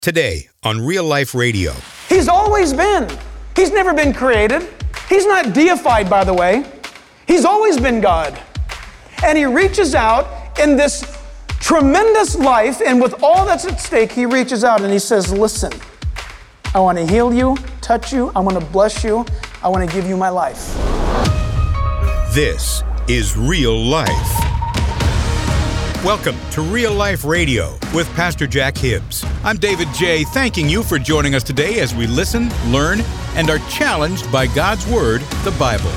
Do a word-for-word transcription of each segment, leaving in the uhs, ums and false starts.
Today on Real Life Radio. He's always been. He's never been created. He's not deified, by the way. He's always been God. And he reaches out in this tremendous life, and with all that's at stake, he reaches out and he says, listen, I want to heal you, touch you, I want to bless you, I want to give you my life. This is Real Life. Welcome to Real Life Radio with Pastor Jack Hibbs. I'm David J., thanking you for joining us today as we listen, learn, and are challenged by God's Word, the Bible.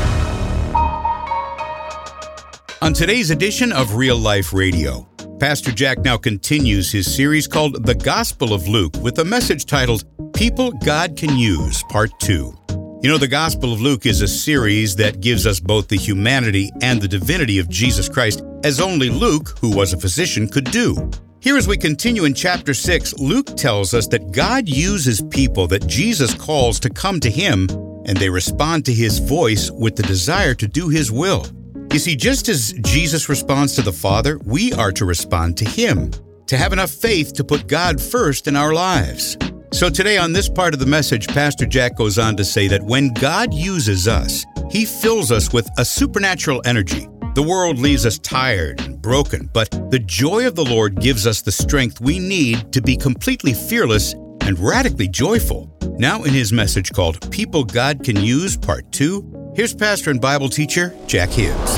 On today's edition of Real Life Radio, Pastor Jack now continues his series called The Gospel of Luke with a message titled People God Can Use, Part two. You know, the Gospel of Luke is a series that gives us both the humanity and the divinity of Jesus Christ, as only Luke, who was a physician, could do. Here as we continue in chapter six, Luke tells us that God uses people that Jesus calls to come to Him, and they respond to His voice with the desire to do His will. You see, just as Jesus responds to the Father, we are to respond to Him, to have enough faith to put God first in our lives. So today on this part of the message, Pastor Jack goes on to say that when God uses us, He fills us with a supernatural energy. The world leaves us tired and broken, but the joy of the Lord gives us the strength we need to be completely fearless and radically joyful. Now in his message called People God Can Use, Part two, here's pastor and Bible teacher Jack Hibbs.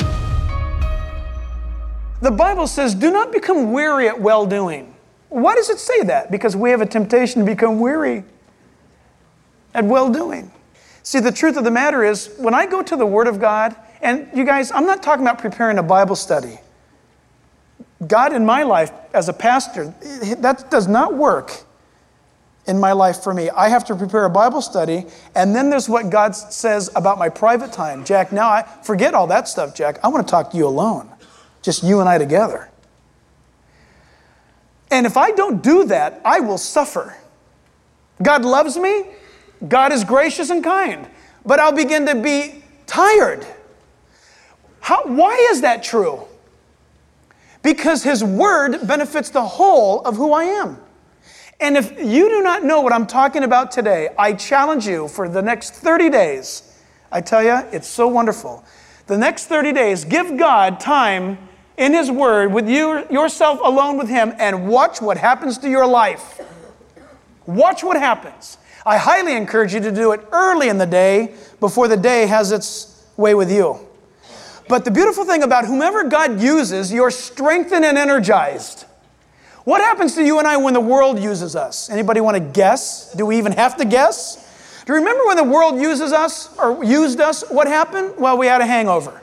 The Bible says, do not become weary at well-doing. Why does it say that? Because we have a temptation to become weary at well-doing. See, the truth of the matter is, when I go to the Word of God, and you guys, I'm not talking about preparing a Bible study. God in my life as a pastor, that does not work in my life for me. I have to prepare a Bible study, and then there's what God says about my private time. Jack, now I forget all that stuff, Jack. I want to talk to you alone, just you and I together. And if I don't do that, I will suffer. God loves me. God is gracious and kind. But I'll begin to be tired. How, why is that true? Because His Word benefits the whole of who I am. And if you do not know what I'm talking about today, I challenge you for the next thirty days. I tell you, it's so wonderful. The next thirty days, give God time in His Word, with you yourself alone with Him, and watch what happens to your life. Watch what happens. I highly encourage you to do it early in the day, before the day has its way with you. But the beautiful thing about whomever God uses, you're strengthened and energized. What happens to you and I when the world uses us? Anybody want to guess? Do we even have to guess? Do you remember when the world uses us, or used us, what happened? Well, we had a hangover.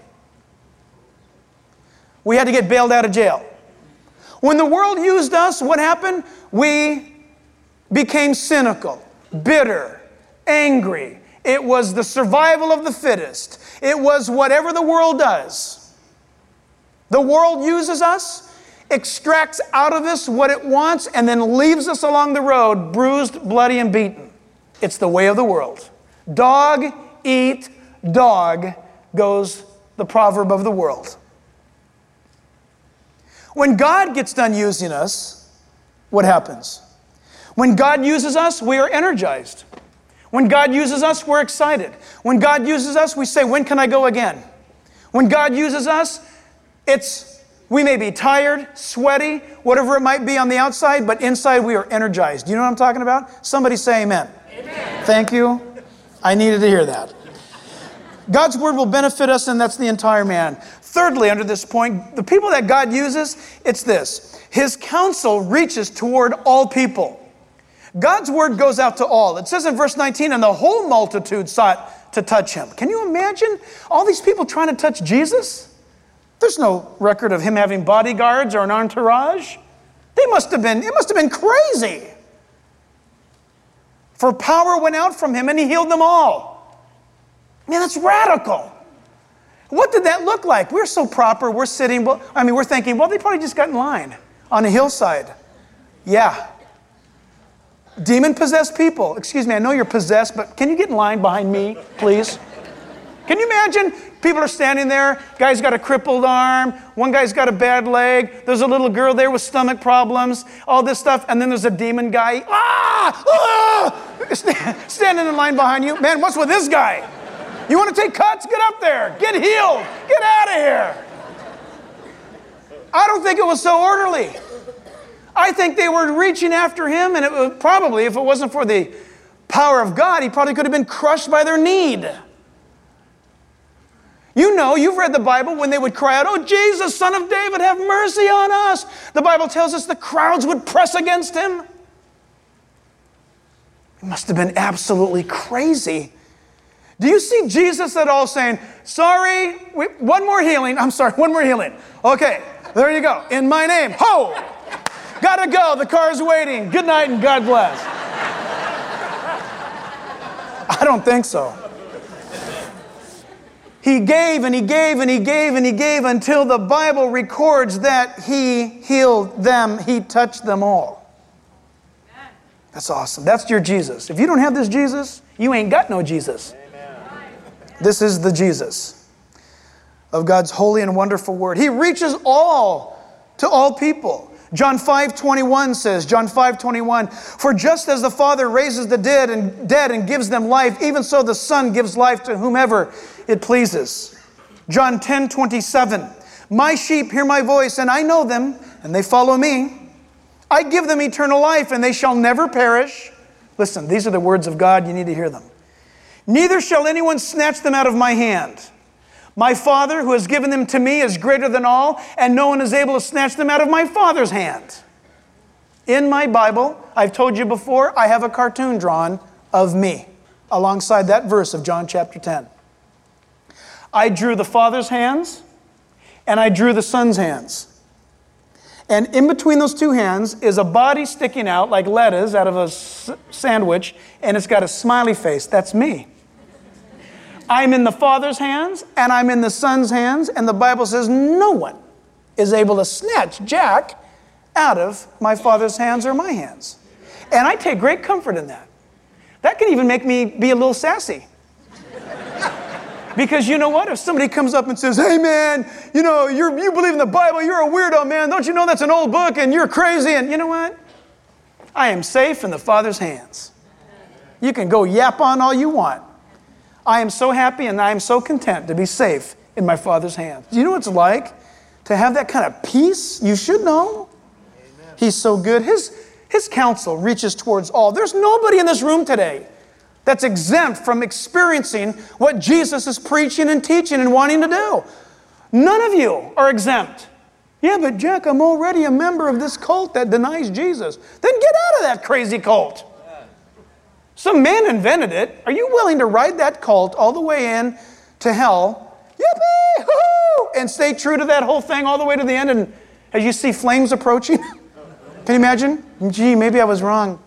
We had to get bailed out of jail. When the world used us, what happened? We became cynical, bitter, angry. It was the survival of the fittest. It was whatever the world does. The world uses us, extracts out of us what it wants, and then leaves us along the road, bruised, bloody, and beaten. It's the way of the world. Dog eat dog goes the proverb of the world. When God gets done using us, what happens? When God uses us, we are energized. When God uses us, we're excited. When God uses us, we say, when can I go again? When God uses us, it's, we may be tired, sweaty, whatever it might be on the outside, but inside we are energized. Do you know what I'm talking about? Somebody say amen. Amen. Thank you. I needed to hear that. God's Word will benefit us, and that's the entire man. Thirdly, under this point, the people that God uses, it's this. His counsel reaches toward all people. God's Word goes out to all. It says in verse nineteen, and the whole multitude sought to touch Him. Can you imagine all these people trying to touch Jesus? There's no record of Him having bodyguards or an entourage. They must have been, it must have been crazy. For power went out from Him, and He healed them all. Man, that's radical. What did that look like? We're so proper. We're sitting, well, I mean, we're thinking, well, they probably just got in line on a hillside. Yeah. Demon-possessed people. Excuse me, I know you're possessed, but can you get in line behind me, please? Can you imagine People are standing there. Guy's got a crippled arm. One guy's got a bad leg. There's a little girl there with stomach problems. All this stuff. And then there's a demon guy. Ah! Ah! Standing in line behind you. Man, what's with this guy? You want to take cuts? Get up there. Get healed. Get out of here. I don't think it was so orderly. I think they were reaching after him, and it was probably, if it wasn't for the power of God, he probably could have been crushed by their need. You know, you've read the Bible when they would cry out, "Oh, Jesus, Son of David, have mercy on us." The Bible tells us the crowds would press against him. It must have been absolutely crazy. Do you see Jesus at all saying, "Sorry, we, one more healing. I'm sorry, one more healing. Okay, there you go. In my name, ho! Gotta go, the car's waiting. Good night and God bless." I don't think so. He gave and he gave and he gave and he gave until the Bible records that he healed them. He touched them all. That's awesome. That's your Jesus. If you don't have this Jesus, you ain't got no Jesus. This is the Jesus of God's holy and wonderful word. He reaches all to all people. John five twenty-one says, John five twenty-one, "For just as the Father raises the dead and dead and gives them life, even so the Son gives life to whomever it pleases." John ten twenty-seven, "My sheep hear my voice, and I know them, and they follow me. I give them eternal life, and they shall never perish." Listen, these are the words of God. You need to hear them. "Neither shall anyone snatch them out of my hand. My Father, who has given them to me, is greater than all, and no one is able to snatch them out of my Father's hand." In my Bible, I've told you before, I have a cartoon drawn of me alongside that verse of John chapter ten. I drew the Father's hands, and I drew the Son's hands. And in between those two hands is a body sticking out like lettuce out of a s- sandwich, and it's got a smiley face. That's me. I'm in the Father's hands, and I'm in the Son's hands, and the Bible says no one is able to snatch Jack out of my Father's hands or my hands. And I take great comfort in that. That can even make me be a little sassy. Because you know what? If somebody comes up and says, "Hey man, you know, you're, you believe in the Bible, you're a weirdo, man. Don't you know that's an old book and you're crazy?" And you know what? I am safe in the Father's hands. You can go yap on all you want. I am so happy and I am so content to be safe in my Father's hands. Do you know what it's like to have that kind of peace? You should know. Amen. He's so good. His, his counsel reaches towards all. There's nobody in this room today that's exempt from experiencing what Jesus is preaching and teaching and wanting to do. None of you are exempt. "Yeah, but Jack, I'm already a member of this cult that denies Jesus." Then get out of that crazy cult. Some man invented it. Are you willing to ride that cult all the way in to hell, yippee, hoo-hoo, and stay true to that whole thing all the way to the end? And as you see flames approaching, can you imagine? Gee, maybe I was wrong.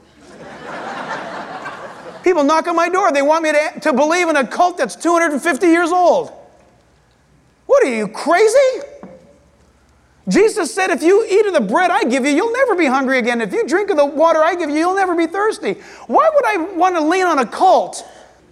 People knock on my door. They want me to, to believe in a cult that's two hundred fifty years old. What are you, crazy? Jesus said, "If you eat of the bread I give you, you'll never be hungry again. If you drink of the water I give you, you'll never be thirsty." Why would I want to lean on a cult?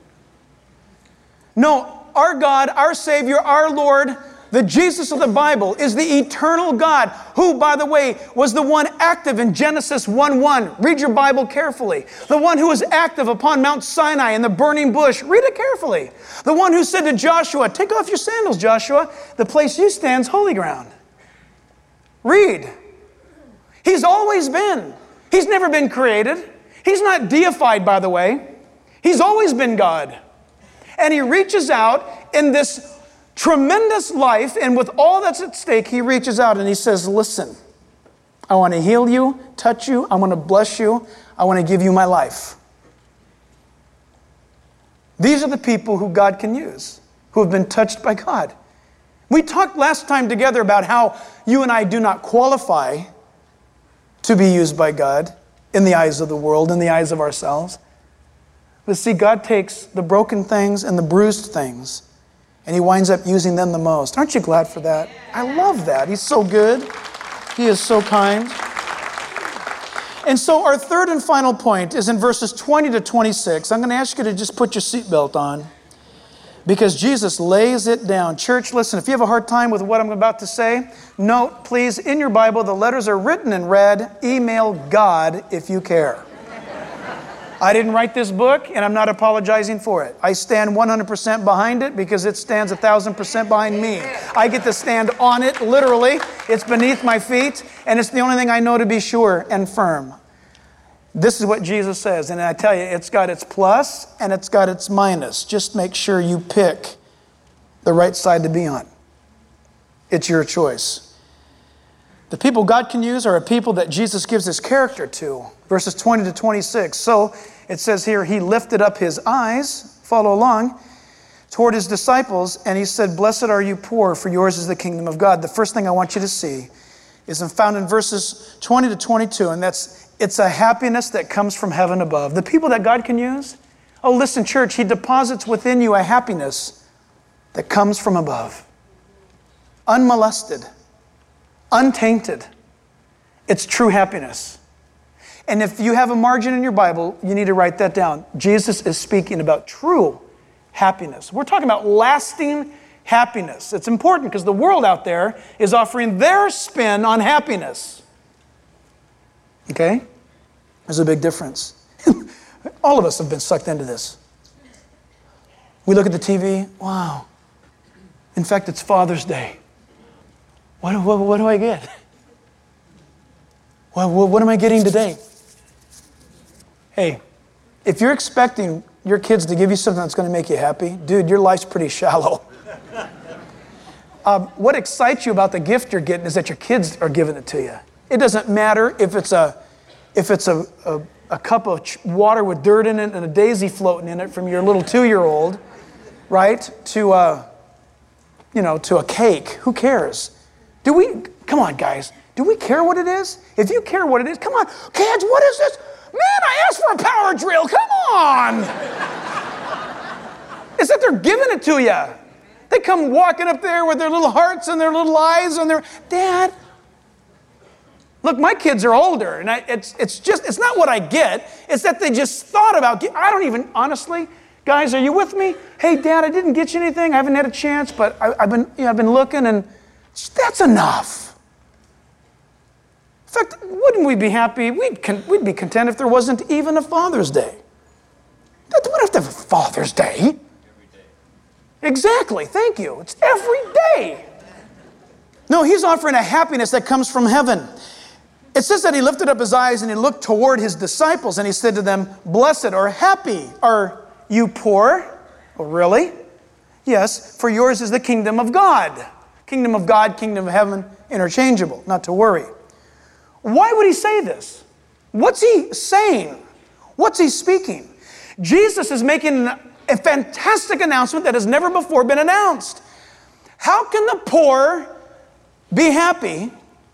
No, our God, our Savior, our Lord, the Jesus of the Bible is the eternal God who, by the way, was the one active in Genesis one one. Read your Bible carefully. The one who was active upon Mount Sinai in the burning bush. Read it carefully. The one who said to Joshua, "Take off your sandals, Joshua. The place you stand is holy ground." Read. He's always been. He's never been created. He's not deified, by the way. He's always been God. And he reaches out in this tremendous life, and with all that's at stake, he reaches out and he says, "Listen, I want to heal you, touch you, I want to bless you, I want to give you my life." These are the people who God can use, who have been touched by God. We talked last time together about how you and I do not qualify to be used by God in the eyes of the world, in the eyes of ourselves. But see, God takes the broken things and the bruised things, and he winds up using them the most. Aren't you glad for that? I love that. He's so good. He is so kind. And so our third and final point is in verses twenty to twenty-six. I'm going to ask you to just put your seatbelt on. Because Jesus lays it down. Church, listen, if you have a hard time with what I'm about to say, note, please, in your Bible, the letters are written in red. Email God if you care. I didn't write this book, and I'm not apologizing for it. I stand one hundred percent behind it because it stands one thousand percent behind me. I get to stand on it, literally. It's beneath my feet, and it's the only thing I know to be sure and firm. This is what Jesus says, and I tell you, it's got its plus and it's got its minus. Just make sure you pick the right side to be on. It's your choice. The people God can use are a people that Jesus gives His character to. Verses twenty to twenty-six. So it says here, He lifted up His eyes, follow along, toward His disciples, and He said, "Blessed are you poor, for yours is the kingdom of God." The first thing I want you to see is found in verses twenty to twenty-two, and that's, it's a happiness that comes from heaven above. The people that God can use, oh, listen, church, He deposits within you a happiness that comes from above. Unmolested, untainted. It's true happiness. And if you have a margin in your Bible, you need to write that down. Jesus is speaking about true happiness. We're talking about lasting happiness. It's important because the world out there is offering their spin on happiness. Okay? There's a big difference. All of us have been sucked into this. We look at the T V, wow. In fact, it's Father's Day. What, what, what do I get? What, what, what am I getting today? Hey, if you're expecting your kids to give you something that's going to make you happy, dude, your life's pretty shallow. Um, what excites you about the gift you're getting is that your kids are giving it to you. It doesn't matter if it's a if it's a, a, a cup of ch- water with dirt in it and a daisy floating in it from your little two-year-old, right? To a, you know, to a cake. Who cares? Do we? Come on, guys. Do we care what it is? If you care what it is, come on, kids. What is this? Man, I asked for a power drill. Come on. It's that they're giving it to you. They come walking up there with their little hearts and their little eyes and their Dad. Look, my kids are older, and I, it's it's just, it's not what I get. It's that they just thought about, I don't even, honestly, guys, are you with me? Hey, Dad, I didn't get you anything. I haven't had a chance, but I, I've been, you know, I've been looking, and that's enough. In fact, wouldn't we be happy? We'd, con- we'd be content if there wasn't even a Father's Day. We don't have to have a Father's Day. Every day. Exactly, thank you. It's every day. No, He's offering a happiness that comes from heaven. It says that He lifted up His eyes and He looked toward His disciples and He said to them, "Blessed or happy are you poor." Oh, really? Yes, for yours is the kingdom of God. Kingdom of God, kingdom of heaven, interchangeable, not to worry. Why would He say this? What's He saying? What's He speaking? Jesus is making a fantastic announcement that has never before been announced. How can the poor be happy?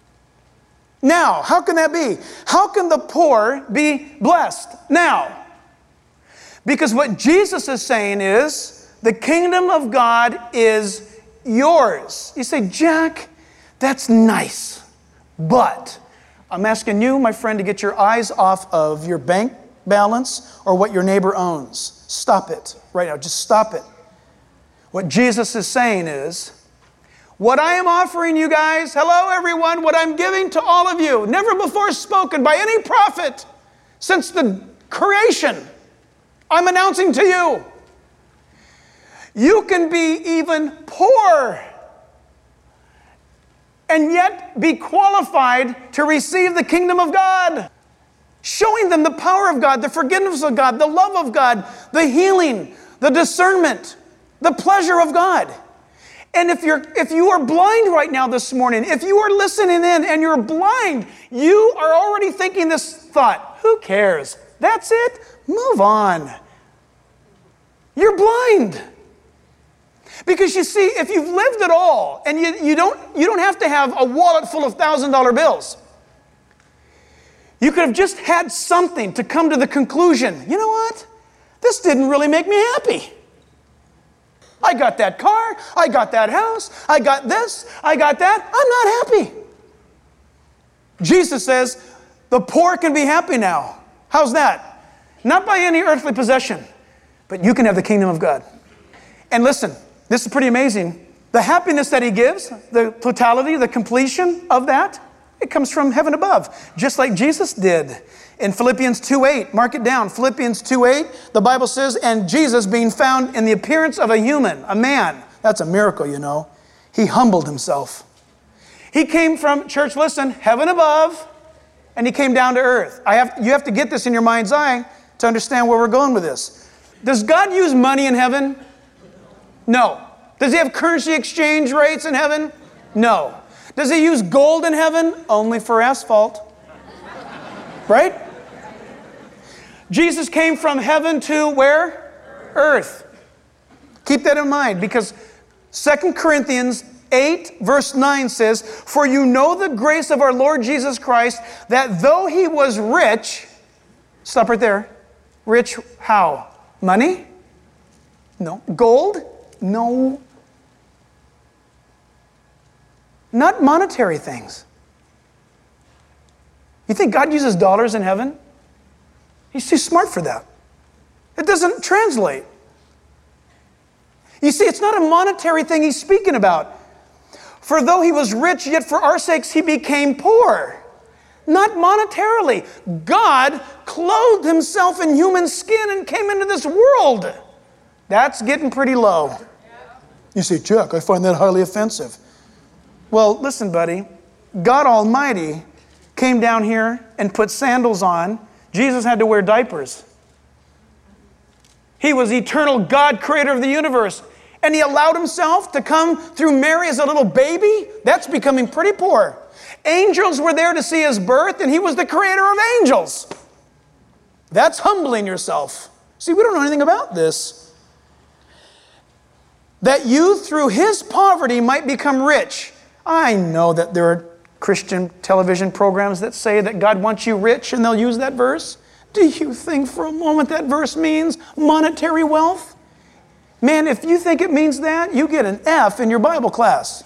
Now, how can that be? How can the poor be blessed now? Because what Jesus is saying is, the kingdom of God is yours. You say, Jack, that's nice, but I'm asking you, my friend, to get your eyes off of your bank balance or what your neighbor owns. Stop it right now. Just stop it. What Jesus is saying is, what I am offering you guys, hello everyone, what I'm giving to all of you, never before spoken by any prophet since the creation, I'm announcing to you. You can be even poor and yet be qualified to receive the kingdom of God. Showing them the power of God, the forgiveness of God, the love of God, the healing, the discernment, the pleasure of God. And if you're if you are blind right now this morning, if you are listening in and you're blind, you are already thinking this thought, who cares? That's it? Move on. You're blind. Because you see, if you've lived at all, and you, you don't you don't have to have a wallet full of one thousand dollar bills. You could have just had something to come to the conclusion, you know what? This didn't really make me happy. I got that car, I got that house, I got this, I got that. I'm not happy. Jesus says, the poor can be happy now. How's that? Not by any earthly possession, but you can have the kingdom of God. And listen, this is pretty amazing. The happiness that he gives, the totality, the completion of that, it comes from heaven above, just like Jesus did. In Philippians two eight, mark it down, Philippians two eight, the Bible says, and Jesus being found in the appearance of a human, a man, that's a miracle, you know. He humbled himself. He came from, church, listen, heaven above, and he came down to earth. I have, you have to get this in your mind's eye to understand where we're going with this. Does God use money in heaven? No. Does he have currency exchange rates in heaven? No. Does he use gold in heaven? Only for asphalt. Right? Jesus came from heaven to where? Earth. Keep that in mind, because Second Corinthians eight verse nine says, for you know the grace of our Lord Jesus Christ, that though he was rich, stop right there. Rich how? Money? No. Gold? No. Not monetary things. You think God uses dollars in heaven? He's too smart for that. It doesn't translate. You see, it's not a monetary thing he's speaking about. For though he was rich, yet for our sakes he became poor. Not monetarily. God clothed himself in human skin and came into this world. That's getting pretty low. You say, Chuck, I find that highly offensive. Well, listen, buddy. God Almighty came down here and put sandals on. Jesus had to wear diapers. He was eternal God, creator of the universe. And he allowed himself to come through Mary as a little baby. That's becoming pretty poor. Angels were there to see his birth, and he was the creator of angels. That's humbling yourself. See, we don't know anything about this. That you, through his poverty, might become rich. I know that there are Christian television programs that say that God wants you rich, and they'll use that verse. Do you think for a moment that verse means monetary wealth? Man, if you think it means that, you get an F in your Bible class.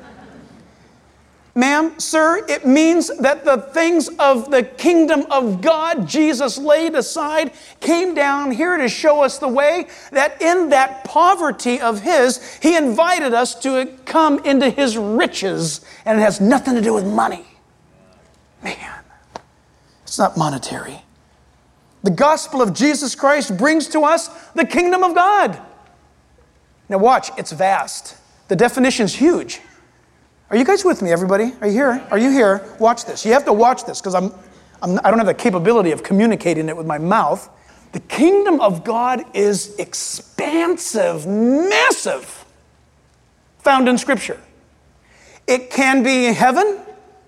Ma'am, sir, it means that the things of the kingdom of God Jesus laid aside came down here to show us the way that in that poverty of his, he invited us to come into his riches, and it has nothing to do with money. Man, it's not monetary. The gospel of Jesus Christ brings to us the kingdom of God. Now watch, it's vast. The definition's huge. Are you guys with me, everybody? Are you here? Are you here? Watch this. You have to watch this because I'm, I'm, I don't have the capability of communicating it with my mouth. The kingdom of God is expansive, massive, found in Scripture. It can be heaven.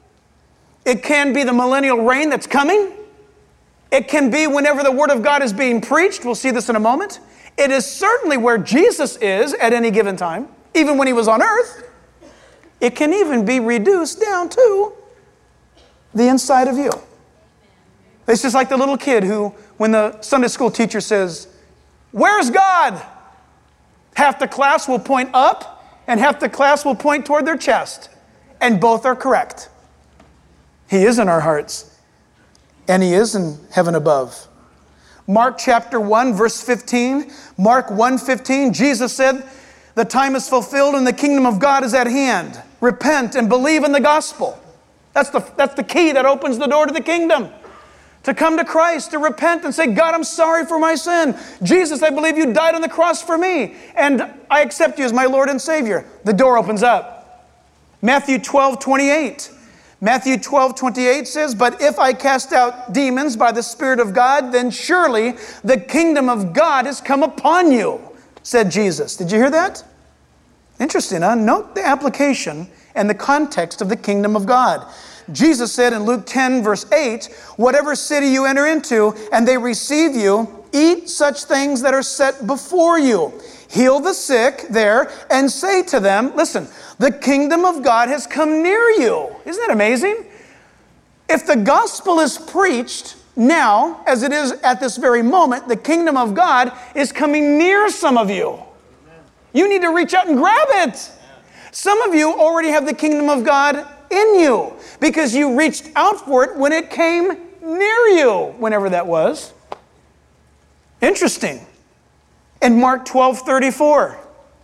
It can be the millennial reign that's coming. It can be whenever the Word of God is being preached. We'll see this in a moment. It is certainly where Jesus is at any given time, even when he was on earth. It can even be reduced down to the inside of you. It's just like the little kid who, when the Sunday school teacher says, "Where's God?" half the class will point up and half the class will point toward their chest. And both are correct. He is in our hearts. And he is in heaven above. Mark chapter one, verse fifteen. Mark one fifteen, Jesus said, "The time is fulfilled and the kingdom of God is at hand. Repent and believe in the gospel." That's the, that's the key that opens the door to the kingdom. To come to Christ, to repent and say, "God, I'm sorry for my sin. Jesus, I believe you died on the cross for me, and I accept you as my Lord and Savior." The door opens up. Matthew twelve twenty-eight. Matthew twelve twenty-eight says, "But if I cast out demons by the Spirit of God, then surely the kingdom of God has come upon you," said Jesus. Did you hear that? Interesting, huh? Note the application and the context of the kingdom of God. Jesus said in Luke ten, verse eight, "Whatever city you enter into and they receive you, eat such things that are set before you. Heal the sick there and say to them," listen, "the kingdom of God has come near you." Isn't that amazing? If the gospel is preached now, as it is at this very moment, the kingdom of God is coming near some of you. You need to reach out and grab it. Some of you already have the kingdom of God in you because you reached out for it when it came near you, whenever that was. Interesting. In Mark twelve thirty-four,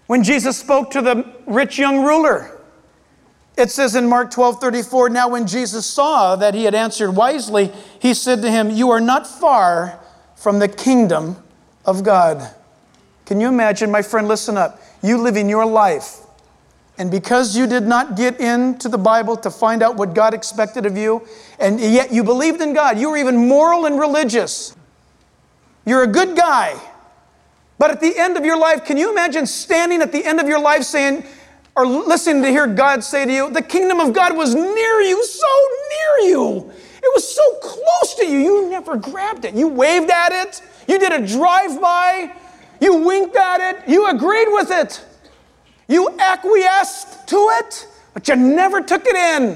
When Jesus spoke to the rich young ruler, it says in Mark twelve thirty-four, now when Jesus saw that he had answered wisely, he said to him, you are not far from the kingdom of God. Can you imagine, my friend, listen up. You living your life, and because you did not get into the Bible to find out what God expected of you, and yet you believed in God, you were even moral and religious. You're a good guy. But at the end of your life, can you imagine standing at the end of your life saying, or listening to hear God say to you, the kingdom of God was near you, so near you. It was so close to you, you never grabbed it. You waved at it. You did a drive-by. You winked at it. You agreed with it. You acquiesced to it, but you never took it in.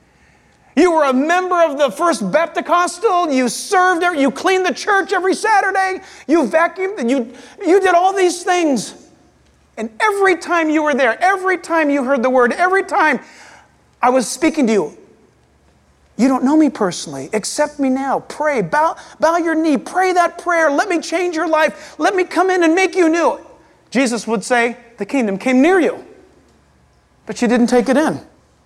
You were a member of the First Baptist-Costal. You served there. You cleaned the church every Saturday. You vacuumed. You, you did all these things. And every time you were there, every time you heard the word, every time I was speaking to you, you don't know me personally. Accept me now. Pray. Bow, bow your knee. Pray that prayer. Let me change your life. Let me come in and make you new. Jesus would say, the kingdom came near you, but you didn't take it in.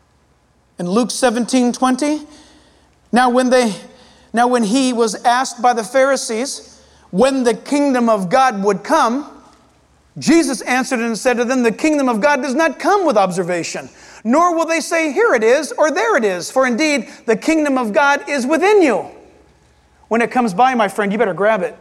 In Luke seventeen twenty, now when they, now when he was asked by the Pharisees when the kingdom of God would come, Jesus answered and said to them, the kingdom of God does not come with observation, nor will they say, here it is, or there it is. For indeed, the kingdom of God is within you. When it comes by, my friend, you better grab it.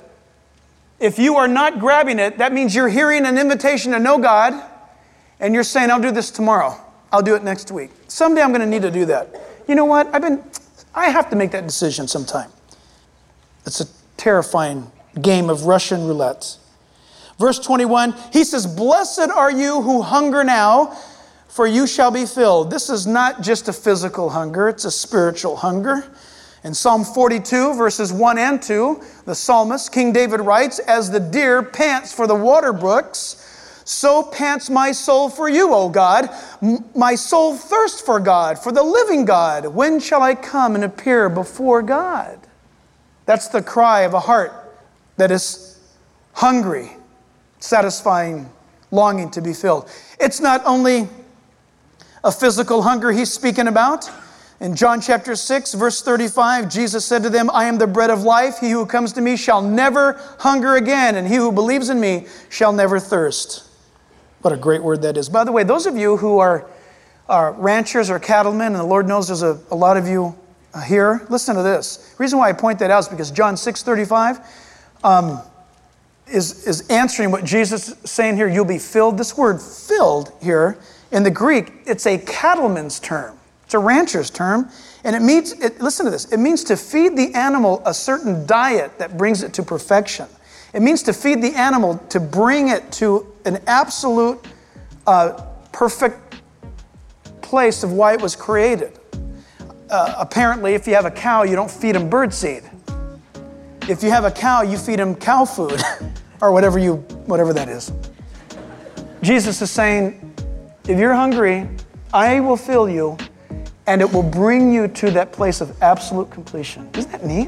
If you are not grabbing it, that means you're hearing an invitation to know God, and you're saying, I'll do this tomorrow. I'll do it next week. Someday I'm going to need to do that. You know what? I've been, I have to make that decision sometime. It's a terrifying game of Russian roulette. Verse twenty-one, he says, blessed are you who hunger now, for you shall be filled. This is not just a physical hunger, it's a spiritual hunger. In Psalm forty-two, verses one and two, the psalmist, King David writes, as the deer pants for the water brooks, so pants my soul for you, O God. M- my soul thirsts for God, for the living God. When shall I come and appear before God? That's the cry of a heart that is hungry, satisfying, longing to be filled. It's not only a physical hunger he's speaking about. In John chapter six, verse thirty-five, Jesus said to them, I am the bread of life. He who comes to me shall never hunger again, and he who believes in me shall never thirst. What a great word that is. By the way, those of you who are, are ranchers or cattlemen, and the Lord knows there's a, a lot of you here, listen to this. The reason why I point that out is because John six thirty-five um, is, is answering what Jesus is saying here. You'll be filled. This word filled here, in the Greek, it's a cattleman's term. It's a rancher's term. And it means, it, listen to this, it means to feed the animal a certain diet that brings it to perfection. It means to feed the animal, to bring it to an absolute, uh, perfect place of why it was created. Uh, apparently, if you have a cow, you don't feed them birdseed. If you have a cow, you feed them cow food, or whatever you, whatever that is. Jesus is saying, if you're hungry, I will fill you, and it will bring you to that place of absolute completion. Isn't that neat?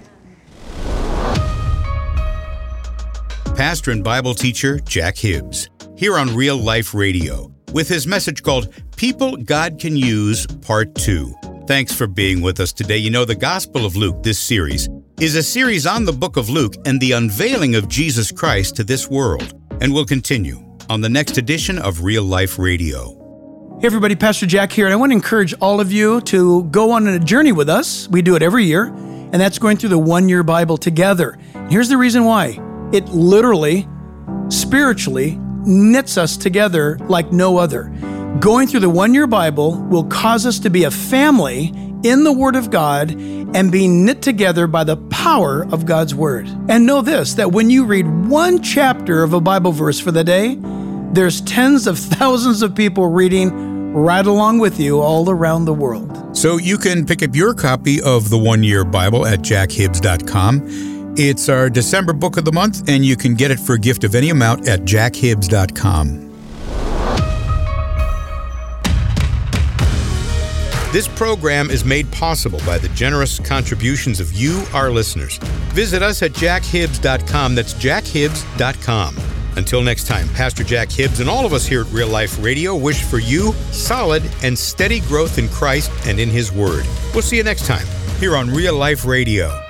Pastor and Bible teacher Jack Hibbs, here on Real Life Radio, with his message called People God Can Use, Part two. Thanks for being with us today. You know, the Gospel of Luke, this series, is a series on the book of Luke and the unveiling of Jesus Christ to this world, and will continue on the next edition of Real Life Radio. Hey everybody, Pastor Jack here, and I want to encourage all of you to go on a journey with us. We do it every year, and that's going through the one-year Bible together. And here's the reason why. It literally, spiritually, knits us together like no other. Going through the one-year Bible will cause us to be a family in the Word of God and be knit together by the power of God's Word. And know this, that when you read one chapter of a Bible verse for the day, there's tens of thousands of people reading right along with you all around the world. So you can pick up your copy of the One-Year Bible at jack hibbs dot com. It's our December book of the month, and you can get it for a gift of any amount at jack hibbs dot com. This program is made possible by the generous contributions of you, our listeners. Visit us at jack hibbs dot com. That's jack hibbs dot com. Until next time, Pastor Jack Hibbs and all of us here at Real Life Radio wish for you solid and steady growth in Christ and in His Word. We'll see you next time here on Real Life Radio.